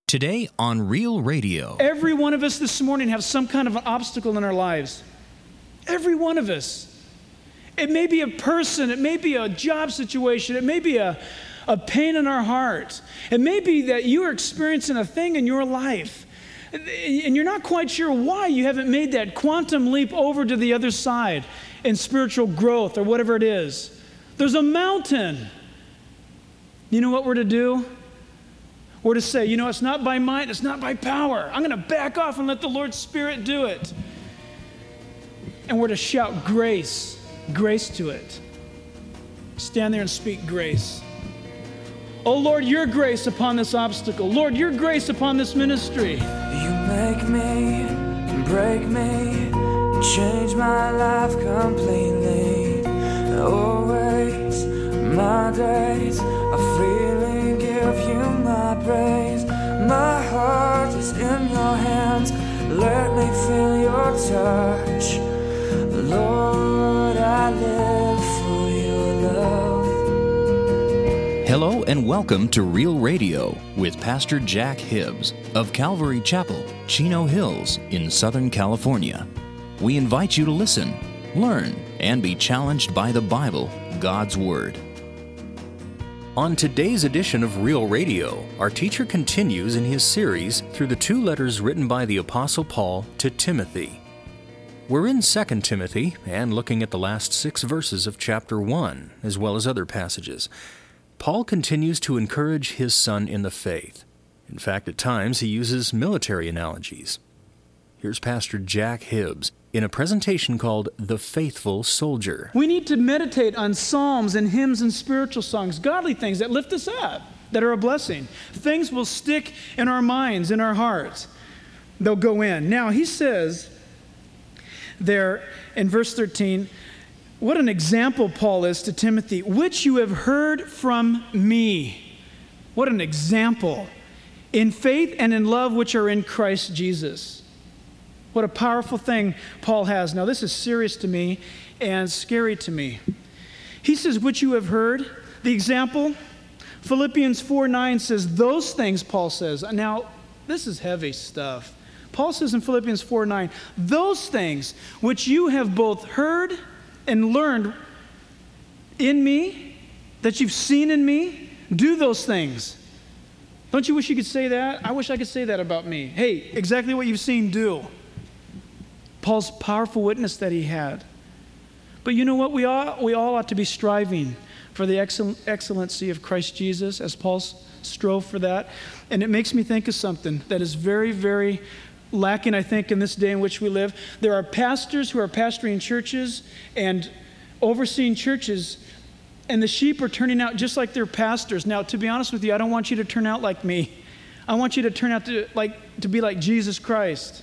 Today on Real Radio. Every one of us this morning have some kind of an obstacle in our lives. Every one of us. It may be a person, it may be a job situation, it may be a pain in our heart. It may be that you are experiencing a thing in your life and you're not quite sure why you haven't made that quantum leap over to the other side in spiritual growth or whatever it is. There's a mountain. You know what we're to do? We're to say, it's not by might, it's not by power. I'm going to back off and let the Lord's Spirit do it. And we're to shout grace to it. Stand there and speak grace. Oh Lord, your grace upon this obstacle. Lord, your grace upon this ministry. You make me, break me, change my life completely. Always, my days are freely give you my praise. My heart is in your hands. Let me feel your touch. Lord, I live for your love. Hello and welcome to Real Radio with Pastor Jack Hibbs of Calvary Chapel, Chino Hills in Southern California. We invite you to listen, learn, and be challenged by the Bible, God's Word. On today's edition of Real Radio, our teacher continues in his series through the two letters written by the Apostle Paul to Timothy. We're in 2 Timothy and looking at the last 6 verses of chapter 1, as well as other passages. Paul continues to encourage his son in the faith. In fact, at times he uses military analogies. Here's Pastor Jack Hibbs in a presentation called The Faithful Soldier. We need to meditate on psalms and hymns and spiritual songs, godly things that lift us up, that are a blessing. Things will stick in our minds, in our hearts. They'll go in. Now, he says there in verse 13, what an example Paul is to Timothy, which you have heard from me. What an example. In faith and in love which are in Christ Jesus. What a powerful thing Paul has. Now, this is serious to me and scary to me. He says, which you have heard. The example, Philippians 4:9 says, those things, Paul says. Now, this is heavy stuff. Paul says in Philippians 4:9, those things which you have both heard and learned in me, that you've seen in me, do those things. Don't you wish you could say that? I wish I could say that about me. Hey, exactly what you've seen, do. Paul's powerful witness that he had. But you know what? We all ought to be striving for the excellency of Christ Jesus, as Paul strove for that. And it makes me think of something that is very, very lacking, I think, in this day in which we live. There are pastors who are pastoring churches and overseeing churches, and the sheep are turning out just like their pastors. Now, to be honest with you, I don't want you to turn out like me. I want you to turn out to be like Jesus Christ.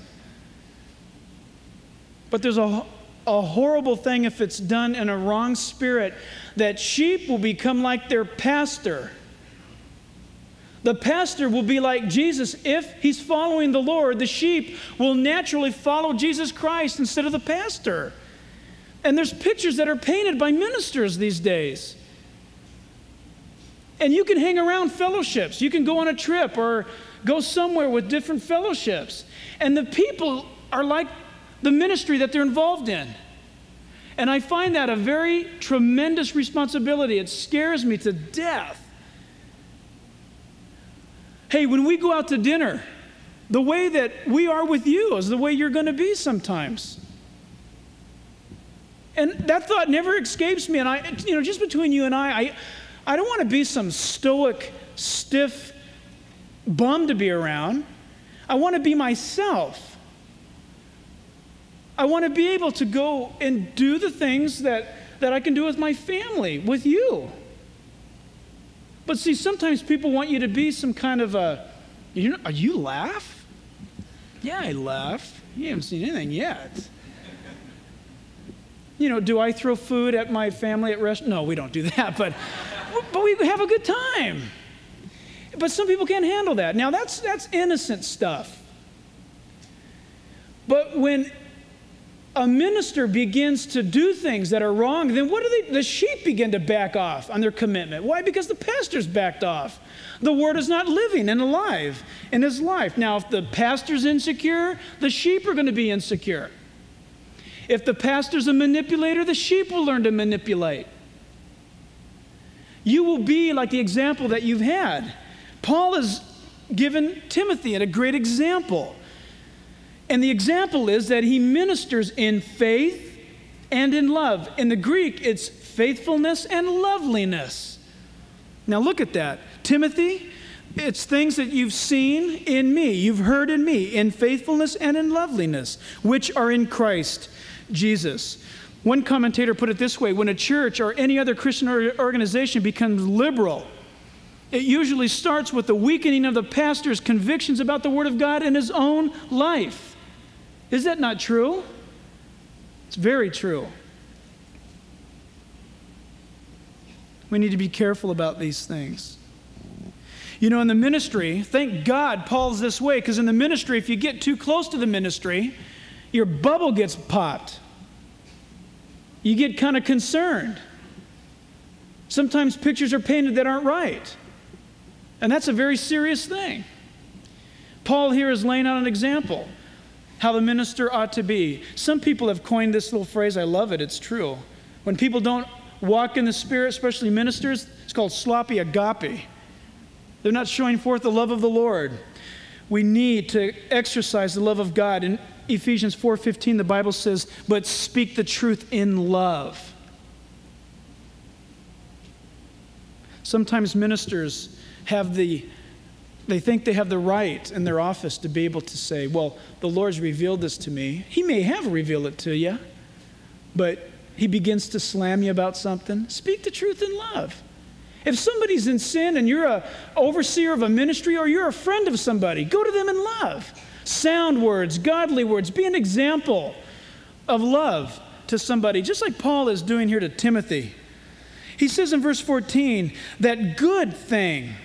But there's a horrible thing if it's done in a wrong spirit, that sheep will become like their pastor. The pastor will be like Jesus. If he's following the Lord, the sheep will naturally follow Jesus Christ instead of the pastor. And there's pictures that are painted by ministers these days. And you can hang around fellowships. You can go on a trip or go somewhere with different fellowships. And the people are like the ministry that they're involved in. And I find that a very tremendous responsibility. It scares me to death. Hey, when we go out to dinner, the way that we are with you is the way you're going to be sometimes. And that thought never escapes me. And just between you and I don't want to be some stoic, stiff bum to be around. I want to be myself. I want to be able to go and do the things that I can do with my family, with you. But see, sometimes people want you to be some kind of you laugh? Yeah, I laugh. You haven't seen anything yet. Do I throw food at my family at restaurants? No, we don't do that, but we have a good time. But some people can't handle that. Now, that's innocent stuff. But when a minister begins to do things that are wrong, then what do the sheep begin to back off on their commitment. Why? Because the pastor's backed off. The word is not living and alive in his life. Now, if the pastor's insecure, the sheep are going to be insecure. If the pastor's a manipulator, the sheep will learn to manipulate. You will be like the example that you've had. Paul has given Timothy a great example. And the example is that he ministers in faith and in love. In the Greek, it's faithfulness and loveliness. Now look at that. Timothy, it's things that you've seen in me, you've heard in me, in faithfulness and in loveliness, which are in Christ Jesus. One commentator put it this way: when a church or any other Christian organization becomes liberal, it usually starts with the weakening of the pastor's convictions about the Word of God in his own life. Is that not true? It's very true. We need to be careful about these things. You know, in the ministry, thank God Paul's this way, because in the ministry, if you get too close to the ministry, your bubble gets popped. You get kind of concerned. Sometimes pictures are painted that aren't right. And that's a very serious thing. Paul here is laying out an example how the minister ought to be. Some people have coined this little phrase. I love it. It's true. When people don't walk in the Spirit, especially ministers, it's called sloppy agape. They're not showing forth the love of the Lord. We need to exercise the love of God. In Ephesians 4:15, the Bible says, but speak the truth in love. Sometimes ministers they think they have the right in their office to be able to say, well, the Lord's revealed this to me. He may have revealed it to you, but he begins to slam you about something. Speak the truth in love. If somebody's in sin and you're an overseer of a ministry or you're a friend of somebody, go to them in love. Sound words, godly words. Be an example of love to somebody, just like Paul is doing here to Timothy. He says in verse 14, that good thing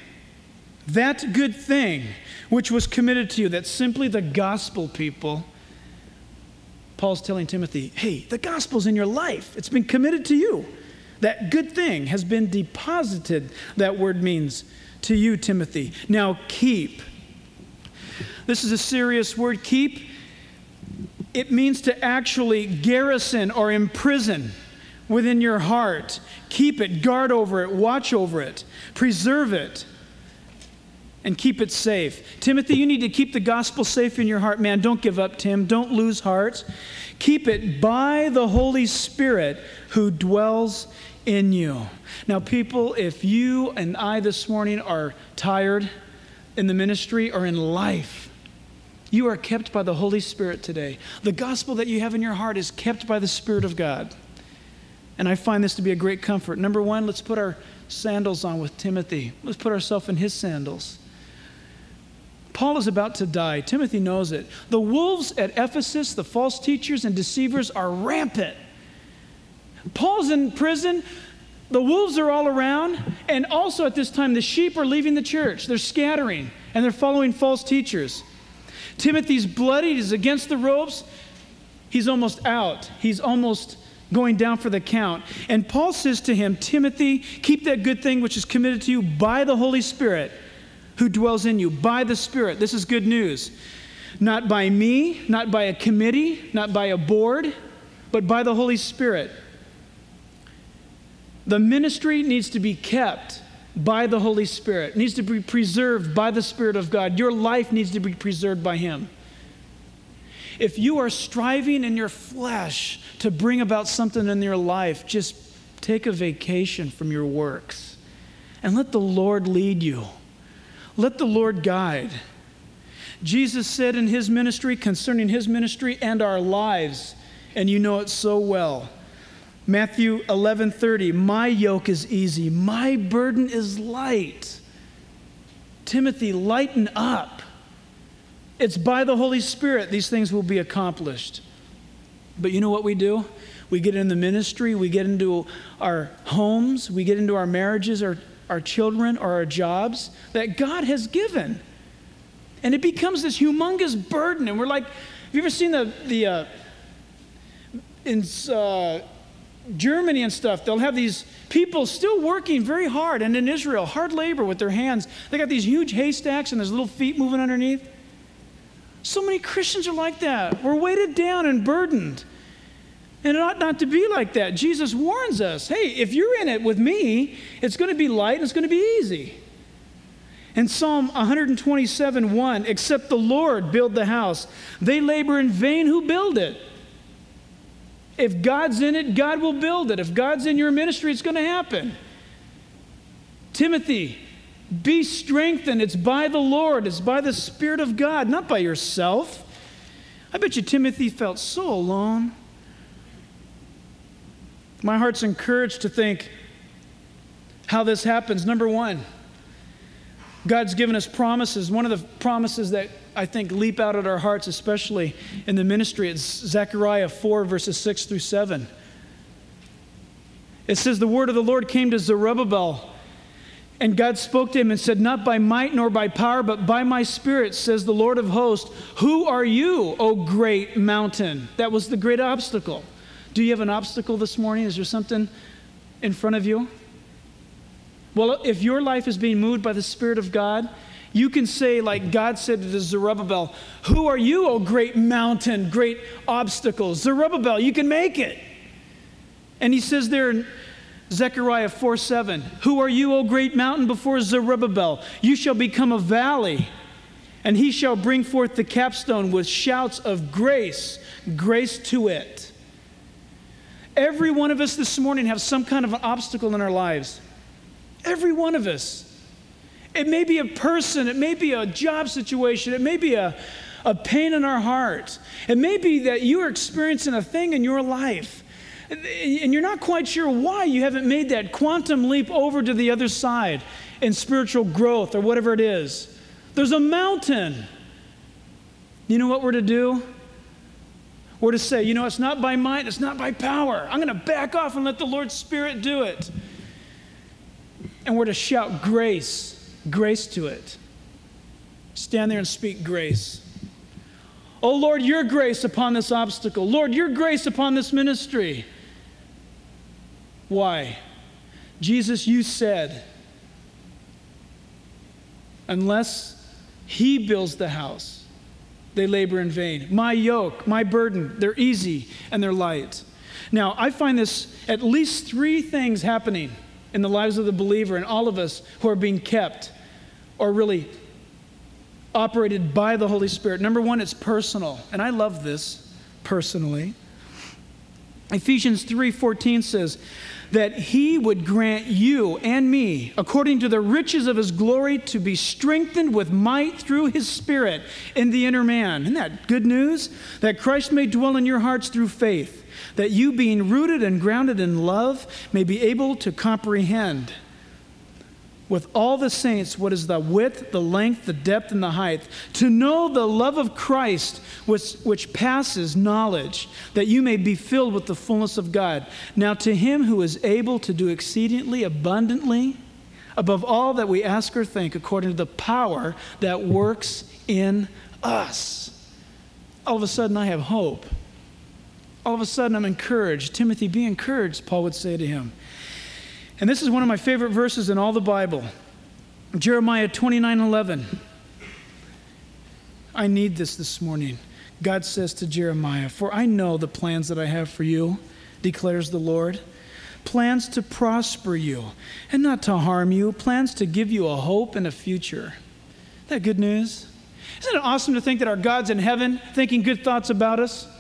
which was committed to you, that's simply the gospel, people. Paul's telling Timothy, hey, the gospel's in your life. It's been committed to you. That good thing has been deposited, that word means, to you, Timothy. Now keep. This is a serious word, keep. It means to actually garrison or imprison within your heart. Keep it, guard over it, watch over it, preserve it, and keep it safe. Timothy, you need to keep the gospel safe in your heart. Man, don't give up, Tim. Don't lose heart. Keep it by the Holy Spirit who dwells in you. Now, people, if you and I this morning are tired in the ministry or in life, you are kept by the Holy Spirit today. The gospel that you have in your heart is kept by the Spirit of God. And I find this to be a great comfort. Number one, let's put our sandals on with Timothy. Let's put ourselves in his sandals. Paul is about to die. Timothy knows it. The wolves at Ephesus, the false teachers and deceivers, are rampant. Paul's in prison. The wolves are all around. And also at this time, the sheep are leaving the church. They're scattering, and they're following false teachers. Timothy's bloodied. He's against the ropes. He's almost out. He's almost going down for the count. And Paul says to him, Timothy, keep that good thing which is committed to you by the Holy Spirit who dwells in you, by the Spirit. This is good news. Not by me, not by a committee, not by a board, but by the Holy Spirit. The ministry needs to be kept by the Holy Spirit. It needs to be preserved by the Spirit of God. Your life needs to be preserved by Him. If you are striving in your flesh to bring about something in your life, just take a vacation from your works and let the Lord lead you. Let the Lord guide. Jesus said in his ministry, concerning his ministry and our lives, and you know it so well, Matthew 11:30, my yoke is easy, my burden is light. Timothy, lighten up. It's by the Holy Spirit these things will be accomplished. But you know what we do? We get in the ministry, we get into our homes, we get into our marriages, our children, or our jobs that God has given. And it becomes this humongous burden. And we're like, have you ever seen the in Germany and stuff, they'll have these people still working very hard, and in Israel, hard labor with their hands. They got these huge haystacks and there's little feet moving underneath. So many Christians are like that. We're weighted down and burdened. And it ought not to be like that. Jesus warns us, hey, if you're in it with me, it's going to be light and it's going to be easy. In Psalm 127:1, except the Lord build the house, they labor in vain who build it. If God's in it, God will build it. If God's in your ministry, it's going to happen. Timothy, be strengthened. It's by the Lord. It's by the Spirit of God, not by yourself. I bet you Timothy felt so alone. My heart's encouraged to think how this happens. Number one, God's given us promises. One of the promises that I think leap out at our hearts, especially in the ministry, it's Zechariah 4, verses 6 through 7. It says, the word of the Lord came to Zerubbabel, and God spoke to him and said, not by might nor by power, but by my Spirit, says the Lord of hosts. Who are you, O great mountain? That was the great obstacle. Do you have an obstacle this morning? Is there something in front of you? Well, if your life is being moved by the Spirit of God, you can say, like God said to Zerubbabel, who are you, O great mountain, great obstacle? Zerubbabel, you can make it. And he says there in Zechariah 4:7, who are you, O great mountain, before Zerubbabel? You shall become a valley, and he shall bring forth the capstone with shouts of grace, grace to it. Every one of us this morning have some kind of an obstacle in our lives. Every one of us. It may be a person, it may be a job situation, it may be a pain in our heart. It may be that you are experiencing a thing in your life, and you're not quite sure why you haven't made that quantum leap over to the other side in spiritual growth or whatever it is. There's a mountain. You know what we're to do? We're to say, it's not by might, it's not by power. I'm going to back off and let the Lord's Spirit do it. And we're to shout grace, grace to it. Stand there and speak grace. Oh Lord, your grace upon this obstacle. Lord, your grace upon this ministry. Why? Jesus, you said, unless he builds the house, they labor in vain. My yoke, my burden, they're easy and they're light. Now, I find this at least 3 things happening in the lives of the believer and all of us who are being kept or really operated by the Holy Spirit. Number 1, it's personal. And I love this personally. Ephesians 3:14 says that he would grant you and me, according to the riches of his glory, to be strengthened with might through his Spirit in the inner man. Isn't that good news? That Christ may dwell in your hearts through faith, that you, being rooted and grounded in love, may be able to comprehend with all the saints what is the width, the length, the depth, and the height, to know the love of Christ which passes knowledge, that you may be filled with the fullness of God. Now to him who is able to do exceedingly abundantly, above all that we ask or think, according to the power that works in us. All of a sudden I have hope. All of a sudden I'm encouraged. Timothy, be encouraged, Paul would say to him. And this is one of my favorite verses in all the Bible. Jeremiah 29:11. I need this morning. God says to Jeremiah, for I know the plans that I have for you, declares the Lord. Plans to prosper you and not to harm you. Plans to give you a hope and a future. Isn't that good news? Isn't it awesome to think that our God's in heaven thinking good thoughts about us?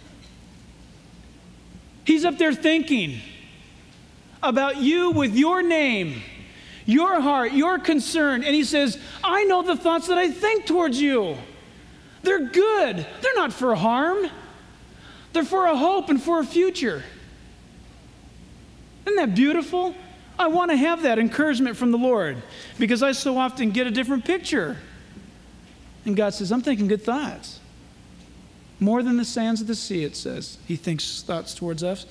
He's up there thinking about you with your name, your heart, your concern. And he says, I know the thoughts that I think towards you. They're good. They're not for harm. They're for a hope and for a future. Isn't that beautiful? I want to have that encouragement from the Lord because I so often get a different picture. And God says, I'm thinking good thoughts. More than the sands of the sea, it says. He thinks thoughts towards us.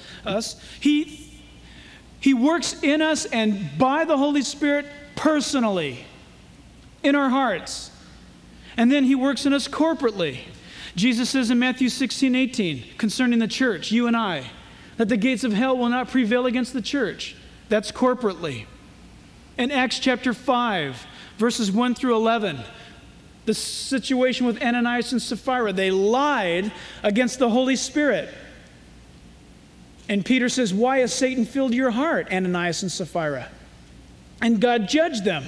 He works in us and by the Holy Spirit personally in our hearts. And then he works in us corporately. Jesus says in Matthew 16:18, concerning the church, you and I, that the gates of hell will not prevail against the church. That's corporately. In Acts chapter 5, verses 1 through 11, the situation with Ananias and Sapphira, they lied against the Holy Spirit. And Peter says, why has Satan filled your heart, Ananias and Sapphira? And God judged them,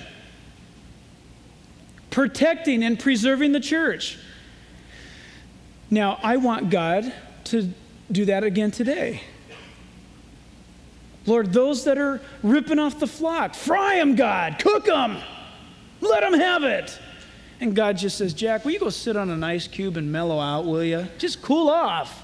protecting and preserving the church. Now, I want God to do that again today. Lord, those that are ripping off the flock, fry them, God, cook them, let them have it. And God just says, Jack, will you go sit on an ice cube and mellow out, will you? Just cool off.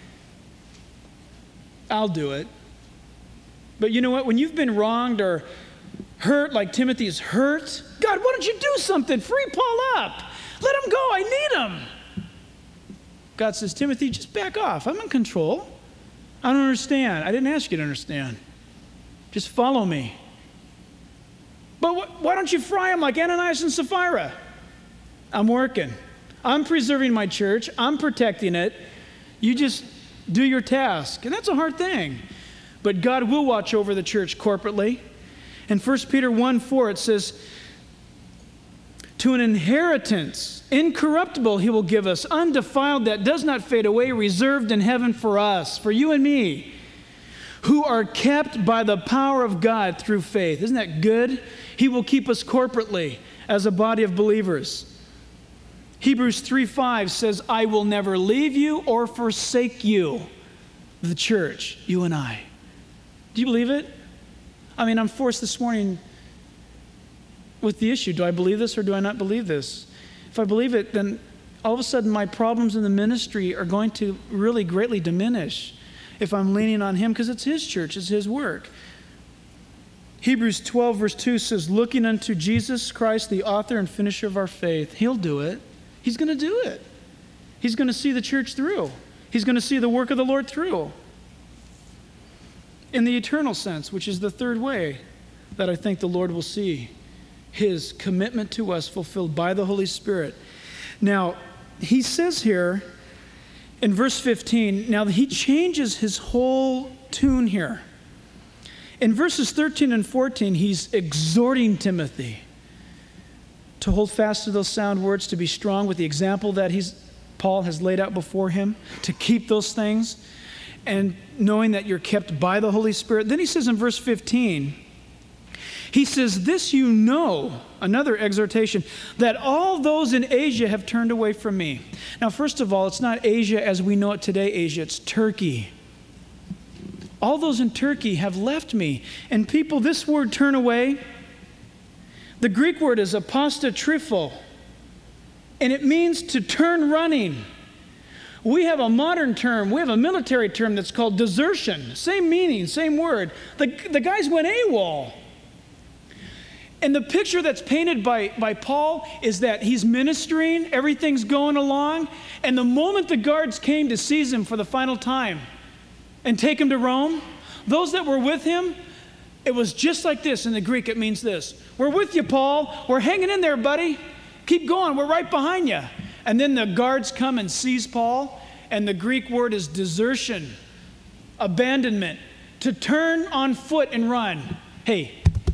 I'll do it. But you know what? When you've been wronged or hurt like Timothy's hurt, God, why don't you do something? Free Paul up. Let him go. I need him. God says, Timothy, just back off. I'm in control. I don't understand. I didn't ask you to understand. Just follow me. But why don't you fry them like Ananias and Sapphira? I'm working. I'm preserving my church. I'm protecting it. You just do your task. And that's a hard thing. But God will watch over the church corporately. In 1 Peter 1:4, it says, to an inheritance, incorruptible he will give us, undefiled, that does not fade away, reserved in heaven for us, for you and me, who are kept by the power of God through faith. Isn't that good? He will keep us corporately as a body of believers. Hebrews 3:5 says, I will never leave you or forsake you, the church, you and I. Do you believe it? I mean, I'm forced this morning with the issue. Do I believe this or do I not believe this? If I believe it, then all of a sudden my problems in the ministry are going to really greatly diminish if I'm leaning on him, because it's his church, it's his work. Hebrews 12 verse 2 says, looking unto Jesus Christ, the author and finisher of our faith. He'll do it. He's going to do it. He's going to see the church through. He's going to see the work of the Lord through. In the eternal sense, which is the third way that I think the Lord will see his commitment to us fulfilled by the Holy Spirit. Now, he says here in verse 15, now he changes his whole tune here. In verses 13 and 14, he's exhorting Timothy to hold fast to those sound words, to be strong with the example that Paul has laid out before him, to keep those things, and knowing that you're kept by the Holy Spirit. Then he says in verse 15, he says, this you know, another exhortation, that all those in Asia have turned away from me. Now, first of all, it's not Asia as we know it today, Asia, it's Turkey. All those in Turkey have left me. And people, this word turn away, the Greek word is apostatrypho, and it means to turn running. We have a modern term, we have a military term that's called desertion. Same meaning, same word. The guys went AWOL. And the picture that's painted by Paul is that he's ministering, everything's going along, and the moment the guards came to seize him for the final time and take him to Rome, those that were with him, it was just like this. In the Greek, it means this. We're with you, Paul. We're hanging in there, buddy. Keep going. We're right behind you. And then the guards come and seize Paul, and the Greek word is desertion, abandonment, to turn on foot and run. Hey,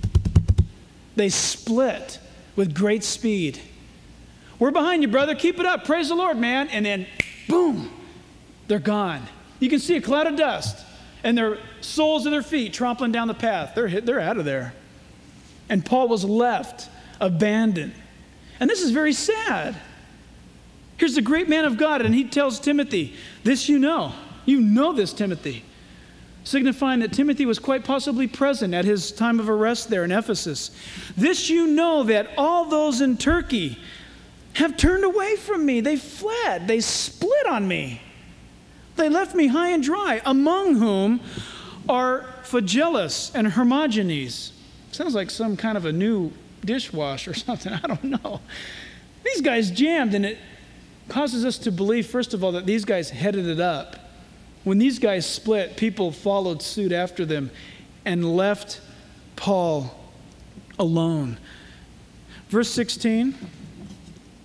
they split with great speed. We're behind you, brother. Keep it up. Praise the Lord, man. And then, boom, they're gone. You can see a cloud of dust and their soles of their feet trampling down the path. They're out of there. And Paul was left, abandoned. And this is very sad. Here's the great man of God, and he tells Timothy, this you know. You know this, Timothy. Signifying that Timothy was quite possibly present at his time of arrest there in Ephesus. This you know, that all those in Turkey have turned away from me. They fled. They split on me. They left me high and dry, among whom are Phygellus and Hermogenes. Sounds like some kind of a new dishwasher or something. I don't know. These guys jammed, and it causes us to believe, first of all, that these guys headed it up. When these guys split, people followed suit after them and left Paul alone. Verse 16,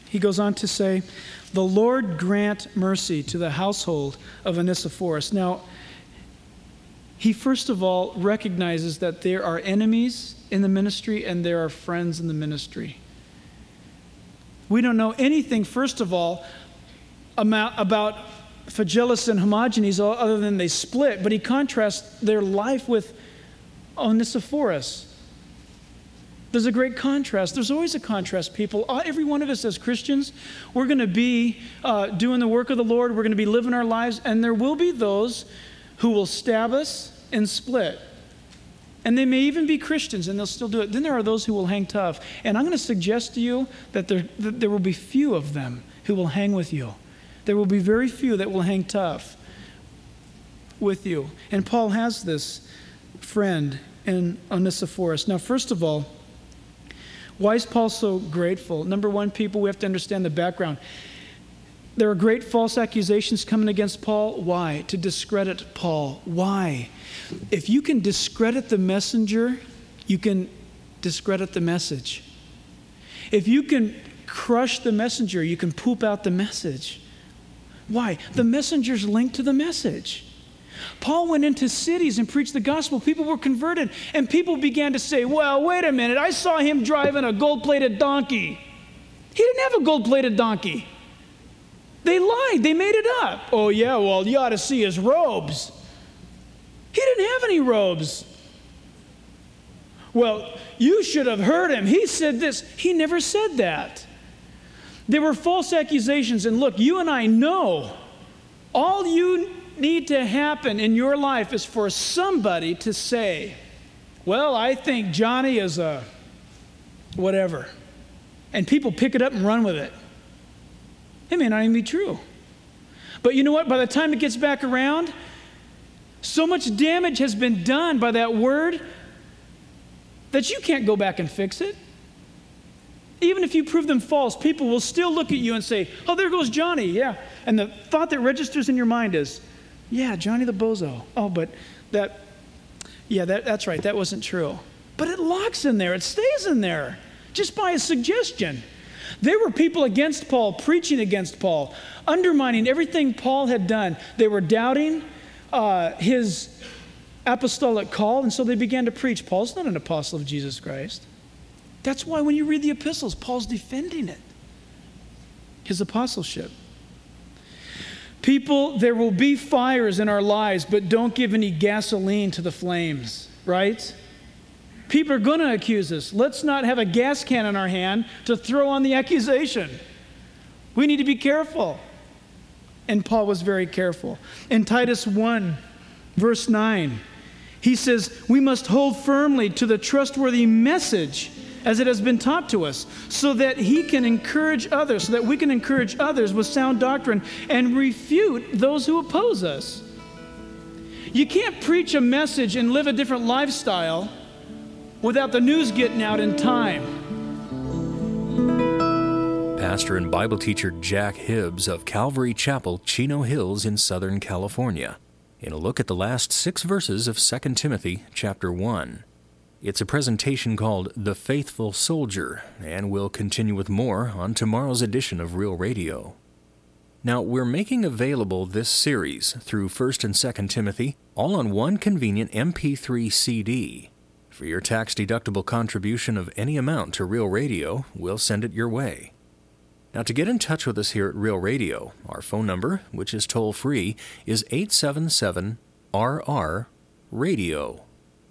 He goes on to say, the Lord grant mercy to the household of Onesiphorus. Now, he first of all recognizes that there are enemies in the ministry and there are friends in the ministry. We don't know anything, first of all, about Phygellus and Hermogenes other than they split, but he contrasts their life with Onesiphorus. There's a great contrast. There's always a contrast, people. Every one of us as Christians, we're going to be doing the work of the Lord. We're going to be living our lives, and there will be those who will stab us and split. And they may even be Christians, and they'll still do it. Then there are those who will hang tough. And I'm going to suggest to you that there will be few of them who will hang with you. There will be very few that will hang tough with you. And Paul has this friend in Onesiphorus. Now, first of all, why is Paul so grateful? Number one, people, we have to understand the background. There are great false accusations coming against Paul. Why? To discredit Paul. Why? If you can discredit the messenger, you can discredit the message. If you can crush the messenger, you can poop out the message. Why? The messenger's linked to the message. Paul went into cities and preached the gospel. People were converted, and people began to say, well, wait a minute, I saw him driving a gold-plated donkey. He didn't have a gold-plated donkey. They lied. They made it up. Oh, yeah, well, you ought to see his robes. He didn't have any robes. Well, you should have heard him. He said this. He never said that. There were false accusations, and look, you and I know all you need to happen in your life is for somebody to say, well, I think Johnny is a whatever. And people pick it up and run with it. It may not even be true. But you know what? By the time it gets back around, so much damage has been done by that word that you can't go back and fix it. Even if you prove them false, people will still look at you and say, oh, there goes Johnny, yeah. And the thought that registers in your mind is, yeah, Johnny the bozo. Oh, but that's right, that wasn't true. But it locks in there, it stays in there, just by a suggestion. There were people against Paul, preaching against Paul, undermining everything Paul had done. They were doubting his apostolic call, and so they began to preach. Paul's not an apostle of Jesus Christ. That's why when you read the epistles, Paul's defending it, his apostleship. People, there will be fires in our lives, but don't give any gasoline to the flames, right? People are going to accuse us. Let's not have a gas can in our hand to throw on the accusation. We need to be careful. And Paul was very careful. In Titus 1, verse 9, he says, we must hold firmly to the trustworthy message as it has been taught to us, so that he can encourage others, so that we can encourage others with sound doctrine and refute those who oppose us. You can't preach a message and live a different lifestyle without the news getting out in time. Pastor and Bible teacher Jack Hibbs of Calvary Chapel, Chino Hills in Southern California, in a look at the last 6 verses of 2 Timothy chapter 1. It's a presentation called The Faithful Soldier, and we'll continue with more on tomorrow's edition of Real Radio. Now, we're making available this series through 1 and 2 Timothy, all on one convenient MP3 CD. For your tax-deductible contribution of any amount to Real Radio, we'll send it your way. Now, to get in touch with us here at Real Radio, our phone number, which is toll-free, is 877-RR-RADIO.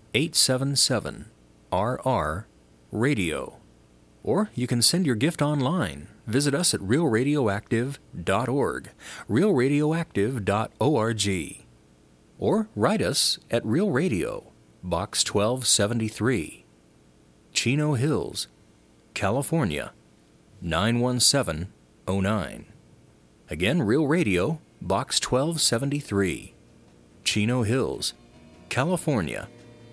877-RR-RADIO. Or you can send your gift online. Visit us at realradioactive.org, realradioactive.org. Or write us at Real Radio, Box 1273, Chino Hills, California, 91709. Again, Real Radio, Box 1273, Chino Hills, California,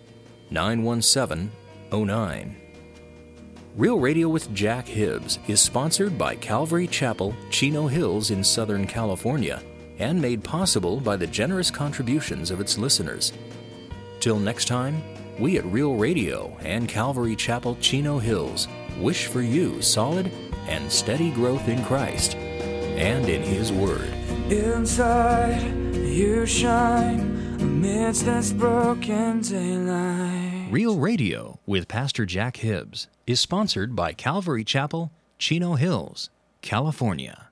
91709. Real Radio with Jack Hibbs is sponsored by Calvary Chapel, Chino Hills in Southern California, and made possible by the generous contributions of its listeners. Till next time, we at Real Radio and Calvary Chapel, Chino Hills wish for you solid, and steady growth in Christ and in His Word. Inside you shine amidst this broken daylight. Real Radio with Pastor Jack Hibbs is sponsored by Calvary Chapel, Chino Hills, California.